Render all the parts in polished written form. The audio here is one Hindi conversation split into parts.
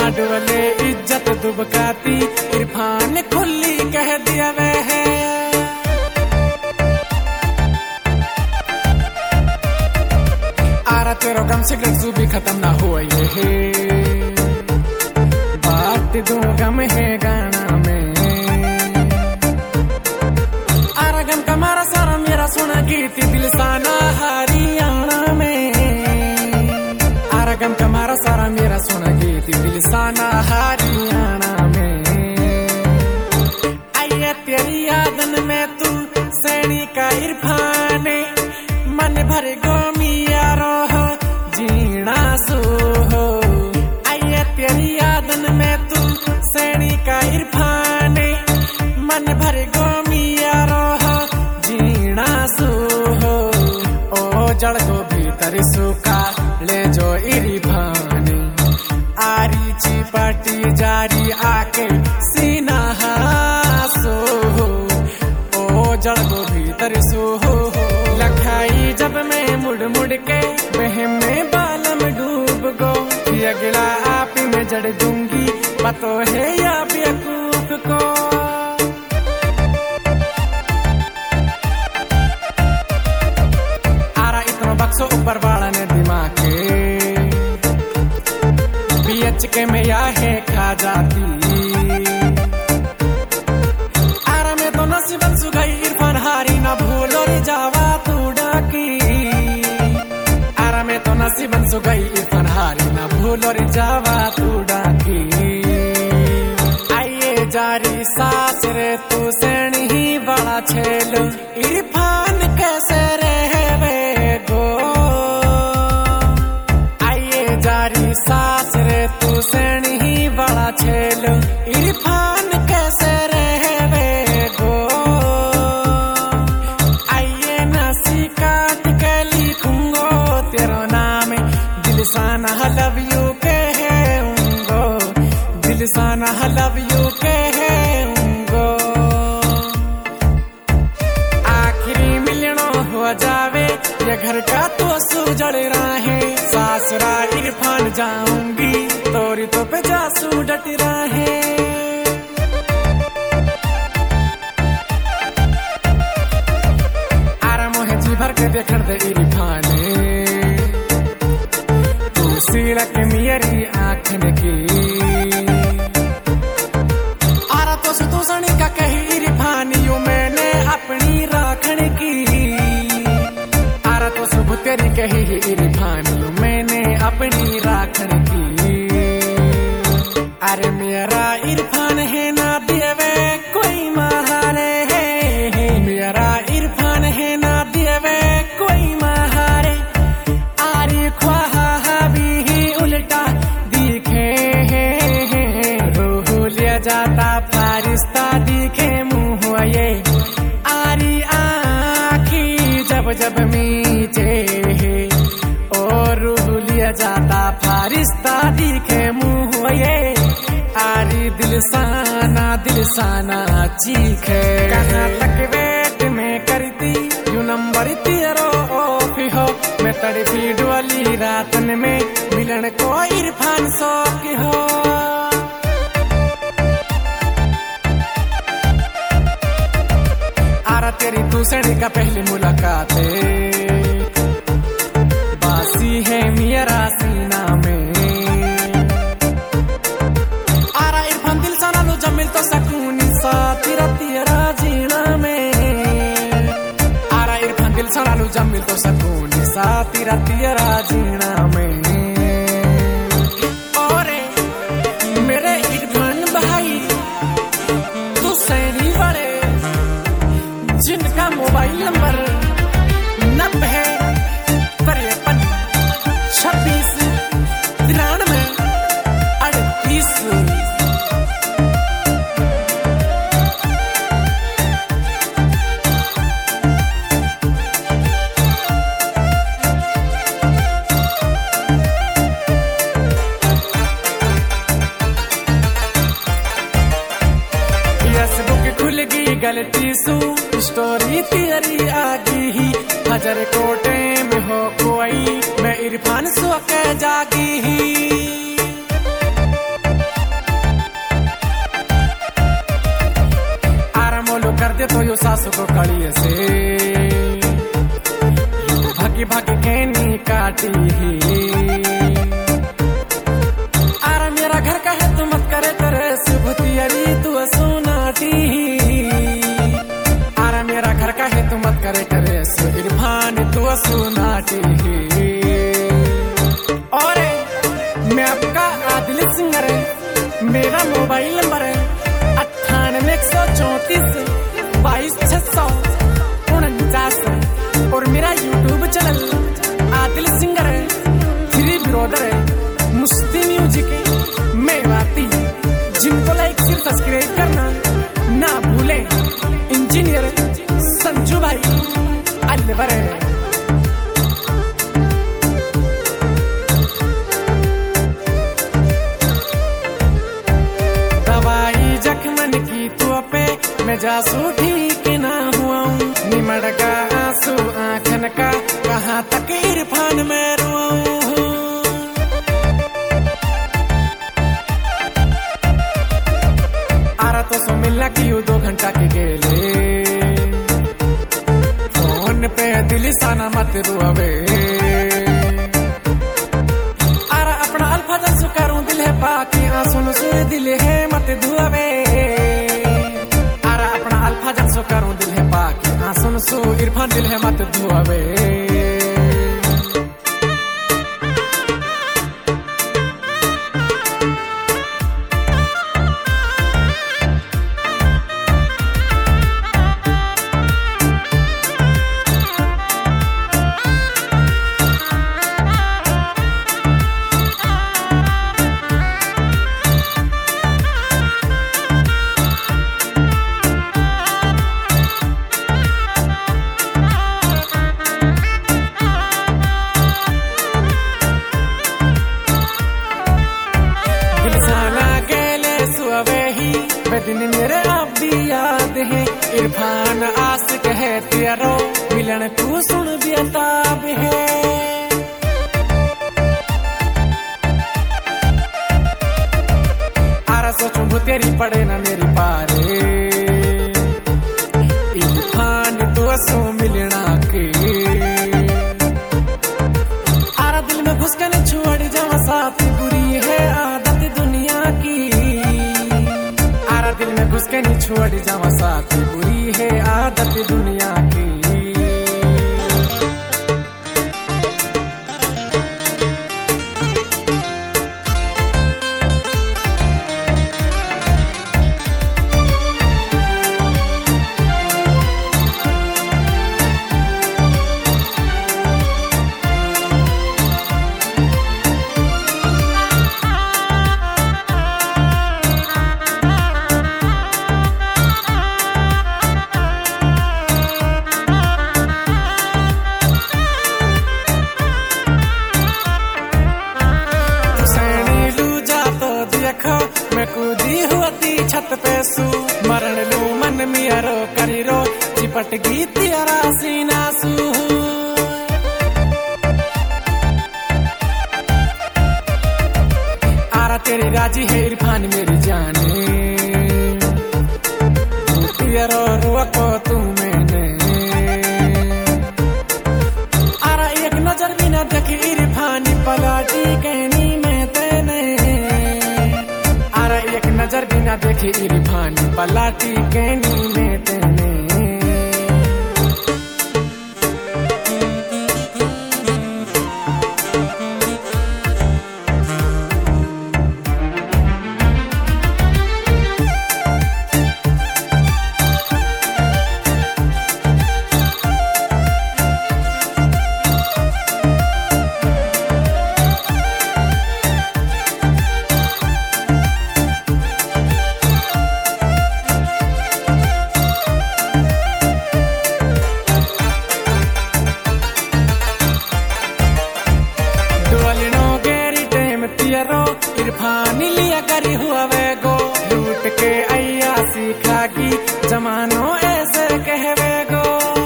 डुबले इज्जत दुबकाती, इरफान खुली कह दिया वह है। आरा तेरो गम सिगरेट सू भी खत्म ना हुआ ये है, बात दो गम है गाना में। आरा गम का मारा सारा मेरा सुना गीती दिल साना हरियाणा में। आरा गम का मारा सारा मेरा सुना गीती दिल साना हरियाणा में। आइए तेरी यादन में तू सैनी का इरफान, मन भर गोमी यारो हो जीना सो हो। आइए तेरी यादन में तू सैनी का इरफान, मन भर गोमी यारो हो जीना सो हो। ओ जड़ को भीतर सुखा ले जो इरफान, आरी चिपटी जारी आके सीना हासो हो। ओ जड़ को भीतर सो हो लखाई जब मैं मुड़ मुड़ के बहम में बालम डूब गो। अगला आप में जड़ दूंगी पतो है या बेवकूफ को। आरा इतना बक्सो ऊपर वाला ने दिमाग के, बीएच के में या है खा जाती। आरा में तो नसीबत सुगई इरफान हारी ना भूलो रे जावा तू डाकी। आरा में तो नसीबत सुगई इरफान हारी ना भूलो रे जावा तू डाकी। आइए जारी सास रे तू सैन ही बड़ा छेल, इरफान कैसे रहवे गो। आइए जारी सास रे तू सैन ही बड़ा छेल, इरफान कैसे रहवे गो। आइए नसी काट के लिखूंगो तेरो नाम, दिल साना लव यू कहूंगो, दिल साना लव यू कहूंगो। आखिरी मिलनो हो जावे ये घर का तो सुजड़ रहे। सासुरा इरफान जाऊंगी तोरी तो पे जासू डट रहे। आरा मोहे जी भर के देखण दे इरफान, तू सीलक मेरी आँखन की। आरा तो तू सनी का कही इरफान यू मैंने अपनी राखण की। आरा तो सुबह तेरी कही इरफान यू मैंने अपनी राखण की। अरे मेरा इरफान है ना देवे कोई महारे है, मेरा इरफान है ना देवे कोई महारे। आरी ख्वाहा भी उल्टा दिखे रूह लिया जाता फारिस्ता दिखे मुँह ये। आरी आँखी जब जब मीचे और रूह लिया जाता फारिस्ता दिखे मुँह ये। आरी दिल साना चीखे। कहाँ तक वेट में करती यू नंबर तेरो ऑफ हो। मैं तड़पी डुअली रातन में मिलन को इरफान शौक हो। आरा तेरी दूसरे का पहली मुलाकात बासी है मेरा सीना में। आरा इरफान दिल साना लो जब मिल तो सकूनी सा तेरा तेरा जीना में। आरा इरफान दिल साना लो जब मिल तो सकूनी सा तेरा तेरा जीना में। और मेरे इरफान भाई तू सैनी बड़े जिनका मोबाइल नंबर 9053569338। गलती सू स्टोरी तेरी आगी ही हजर कोटे में हो कोई मैं इरफान सो के जागी ही। को कड़िए से भागी भागी कहनी काटी ही। आरा मेरा घर का है तू मत करे तेरे सुभतियरी तू सोनाटी। आरा मेरा घर का है तू मत करे तेरे इरफान तू सोनाटी। और मैं आपका आदिल सिंगर है, मेरा मोबाइल नंबर है 98 124 22 649 और मेरा यूट्यूब चैनल आदिल सिंगर है, 3 ब्रदर है, मुस्ती म्यूजिक है, मेवाती। जिनको लाइक सिर्फ सब्सक्राइब करना ना भूले। इंजीनियर संजू भाई अलवर है। दवाई जख्मन की तो पे मैं जासू ठीक ना हुआ हूँ। निमड़ का आंसू आंखन का कहाँ तक इरफान में रोऊं। आरा तो सो मिलना की 2 घंटा के गेले फोन पे दिल साना मत रुआवे। आरा अपना अल्फाज सु करूं दिल है बाकी आंसू सुर दिल है मत धुआवे। आरा अपना अल्फाज सु करूं दिल है बाकी आंसू सु इरफान दिल है मत धुआवे। दिन मेरे आप भी याद है इरफान आस कहे तेरो मिलन तू सुन बेताब है। आरा सोचूं तेरी पड़े ना मेरी पारे इरफान तू सो मिलना के। आरा दिल में घुस कर छोड़ जावा साथ बुरी है आदत दुनिया की। दिल में घुस के नहीं छोड़ जावा साथ बुरी है आदत दुनिया की। मैं कूदी हुआती छत पे सू मरण लू मन मियारो करी रो चिपट गई तेरा सीना सू। आरा तेरी राजी है इरफान मेरी जाने तेरो रुआ को तू मैंने। आरा एक नजर भी ना देखी इरफान पलाटी कहनी में तेने। एक नजर भी ना देखी इरफान पलाटी कहनी में तेने। इरफान लिया करी हुआ वे गो लूट के अया सीखागी जमानो ऐसे कहवे गो।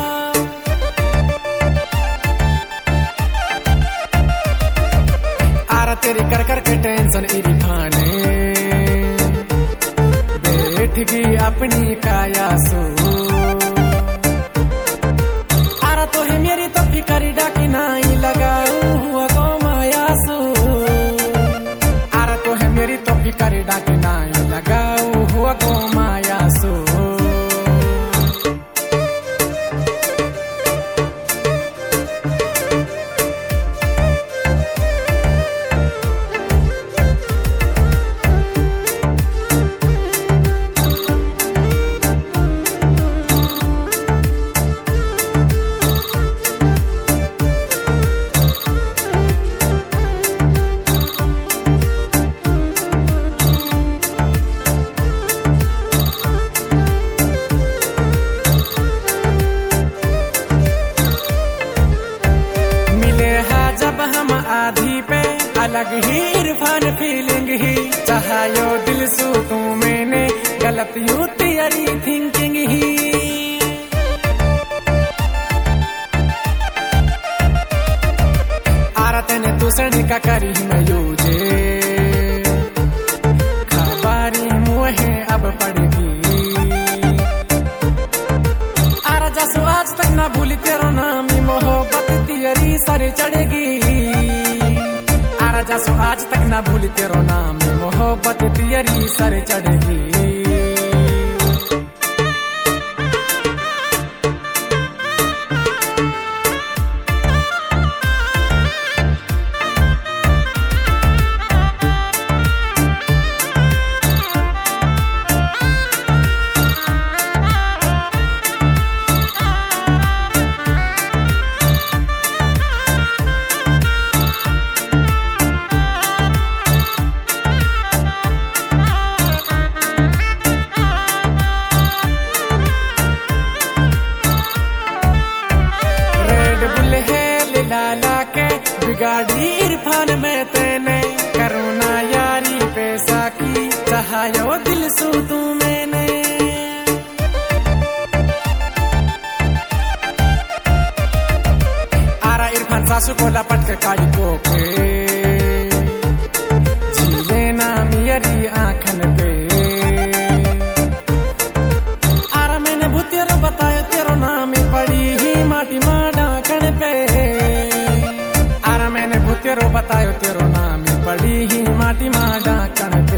आरा तेरी कर कर के टेंशन इरफाने बैठ गई अपनी काया सो। आरा तो है मेरी तो फिकर डाकी नाई लगाऊ हुआ गो माया सो आरा तो है मेरी तो फिकर डाकी नाई लगाऊ हुआ गो माया सो आधी पे अलग ही इरफान फीलिंग ही चाहो दिल सू तू मैंने गलत यू तेरी थिंकिंग ही आरा तेने दूसरे का करी मैं यूजे खबारी मुहे अब पड़ेगी आरा जसो आज तक ना भूली तेरा नाम मोहब्बत तेरी सर चढ़ेगी जसो आज तक ना भूली तेरो नाम मोहब्बत तेरी सर चढ़ेगी लाला के बिगाड़ी इरफान में तेने करुणा यारी पैसा की चाहो दिल सू तू मैंने आरा इरफान सासू को लपट के काली को के जी लेना मेरी आंखन पे आरा मैंने भूतेरो बताया तेरो नाम पड़ी ही माटी माडा कण पे तेरो बतायो तेरो नाम पड़ी ही माटी माडा कण पे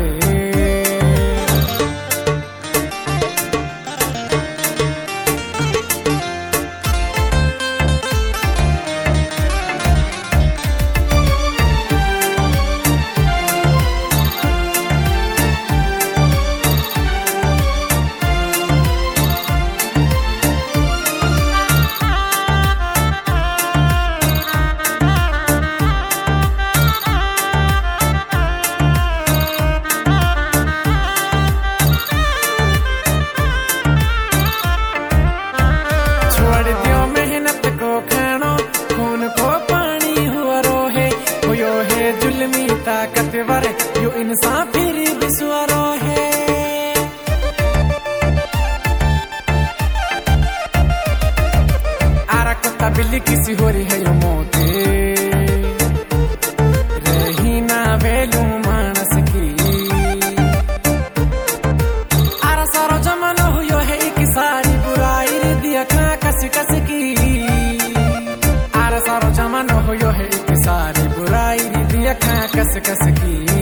ताकतवर यो इंसान फिर बिस्वरो है आरा कुत्ता बिल्ली किसी हो रही है यो मोते रही ना वेलू मानस की आरा सारो जमाना हुयो है एक सारी बुराई रे दिया खा कस कस की आरा सारो जमाना हुयो है एक सारी बुराई रे दिया खा कस कस की